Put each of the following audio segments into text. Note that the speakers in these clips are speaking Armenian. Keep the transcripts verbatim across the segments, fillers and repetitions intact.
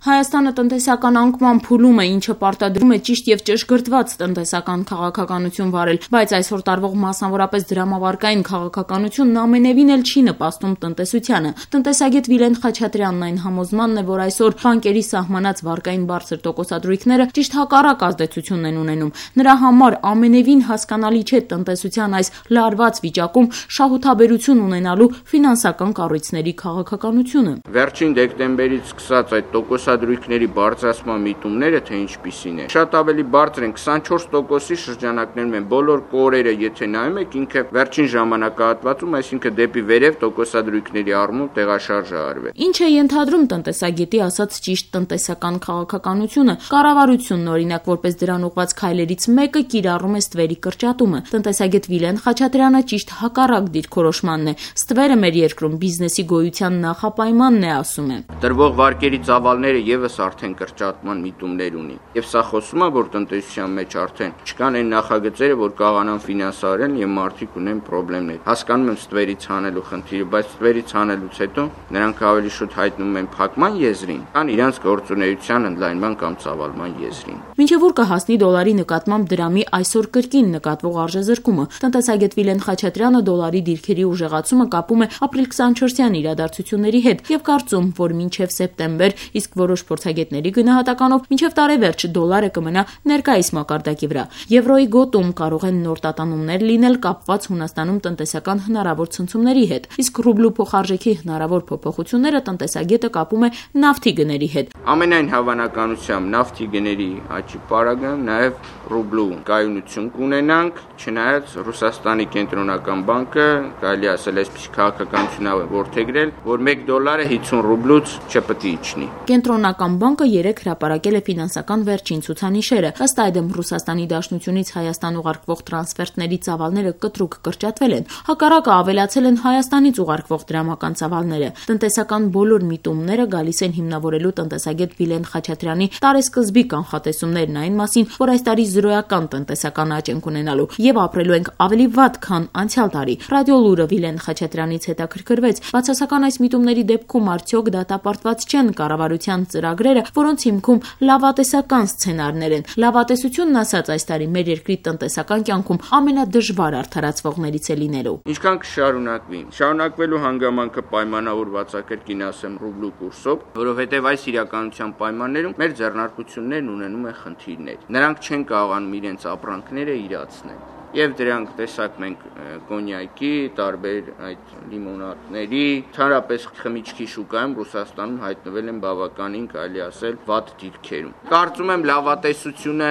Հայաստանը տնտեսական անկման փուլում է, ինչը պարտադրում է ճիշտ եւ ճշգրտված տնտեսական քաղաքականություն վարել, բայց այսօր տարվող մասնավորապես դրամավարկային քաղաքականությունն ամենևին էլ չի նպաստում տնտեսությանը։ Տնտեսագետ Վիլեն Խաչատրյանն այն համոզմանն է, որ այսօր բանկերի սահմանած վարկային բարձր տոկոսադրույքները ճիշտ հակառակ ազդեցությունն են ունենում։ Նրա համար ամենևին հասկանալի չէ տնտեսության այս լարված վիճակում շահութաբերություն ունենալու ֆինանսական կառույցների քաղաքականությունը։ Վերջին դեկտեմբերից սկսած այդ տոկոսադրույքների բարձրացման միտումները թե ինչպիսին է։ Շատ ավելի բարձր են, քսանչորս տոկոսի շրջանակներում են բոլոր կորերը, եթե նայում եք, ինքը վերջին ժամանակահատվածում, այսինքն դեպի վերև տոկոսադրույքների առումով տեղաշարժ է արվել։ Ինչ է ենթադրում տնտեսագետի ասած ճիշտ տնտեսական քաղաքականությունը։ Կառավարությունն օրինակ որպես դրան ուղղված քայլերից մեկը կիրառում է ստվերի կրճատումը։ Տնտեսագետ Վիլեն Խաչատրյանը ճիշտ հակառակ դիրքորոշմանն է։ Ստվերը մեր երկրում բիզնեսի գոյության նախապայմանն է, ասում է։ Տրվող վարկերի ծավալները եւս արդեն կրճատման միտումներ ունի։ Եվ սա խոսում է, որ տնտեսության մեջ արդեն չկան այն նախագծերը, որ կարողանան ֆինանսարել եւ մարդիկ ունեն խնդիրներ։ Հասկանում եմ ստվերից հանելու խնդիրը, բայց ստվերից հանելուց հետո նրանք ավելի շուտ հայտնվում են փակման եզրին, քան իրենց գործունեության ընդլայնման կամ ծավալման եզրին։ Մինչև ուր կհասնի դոլարի նկատմամբ դրամի այսօր կրկին նկատվող արժեզրկումը։ Տնտեսագետ Վիլեն Խաչատրյանը դոլարի դիրքերի ուժեղացումը կապում է ապրիլ քսանչորսյան իրադարձությունների հետ եւ կարծում, որ մինչև սեպտեմբեր, իսկ որոշ փորձագետների գնահատականով մինչև տարեվերջ դոլարը կմնա ներկայիս մակարդակի վրա։ Եվրոյի գոտում կարող են նոր տատանումներ լինել կապված Հունաստանում տնտեսական հնարավոր ցնցումների հետ, իսկ ռուբլու փոխարժեքի հնարավոր փոփոխությունները տնտեսագետը կապում է նավթի գների հետ։ Ամենայն հավանականությամբ նավթի գների աճի պարագայում նաեւ ռուբլու կայունություն կունենանք, չնայած Ռուսաստանի կենտրոնական բանկը կարելի ասել այսպես քաղաքականություն է որդեգրել, որ մեկ դոլարը հիսուն ռուբլուց չպետք է իջնի։ Կենտրոնական բանկը երեք հրապարակել է ֆինանսական վերջին ցուցանիշերը։ Ըստ այդմ Ռուսաստանի Դաշնությունից Հայաստան ուղարկվող տրանսֆերտների ծավալները կտրուկ կրճատվել են։ Հակառակը ավելացել են Հայաստանից ուղարկվող դրամական ծավալները։ Տնտեսական բոլոր միտումները գալիս են հիմնավորելու տնտեսագետ Վիլեն Խաչատրյանի տարեսկզբի կանխատեսումներն այն մասին, որ այս տարի զրոյական տնտեսական աճ ենք ունենալու եւ ապրելու ենք ավելի վատ, քան անցյալ տարի։ Ռադիոլուրը Վիլեն Խաչատրյանից հետաքրքրվեց, բացասական այս միտումների դեպքում արդյոք դատապարտված չեն կառավարության ծրագրերը, որոնց հիմքում լավատեսական սցենարներ են։ Լավատեսությունն ասած այս տարի մեր երկրի տնտեսական կյանքում ամենադժվար արդարացվողներից է լինելու։ Ինչքան կշարունակվի։ Շարունակվելու հանգամանքը պայմանավորված է կրկին ասեմ ռուբլու կուրսով, որովհետև այս իրականության պայմաններում մեր ձեռնարկություններն ունենում են խնդիրներ։ Նրանք չեն կարողանում իրենց ապրանքները իրացնել։ Եվ դրանք տեսակ մենք կոնյակի, տարբեր այդ լիմոնադների, ընդհանրապես խմիչքի շուկայում Ռուսաստանում հայտնվել են բավականին, կարելի ասել, վատ դիրքերում։ Կարծում եմ լավատեսությունը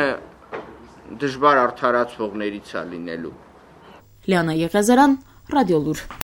դժվար արդարացվողներից է լինելու։ Լիանա Եղիազարյան, Ռադիոլուր։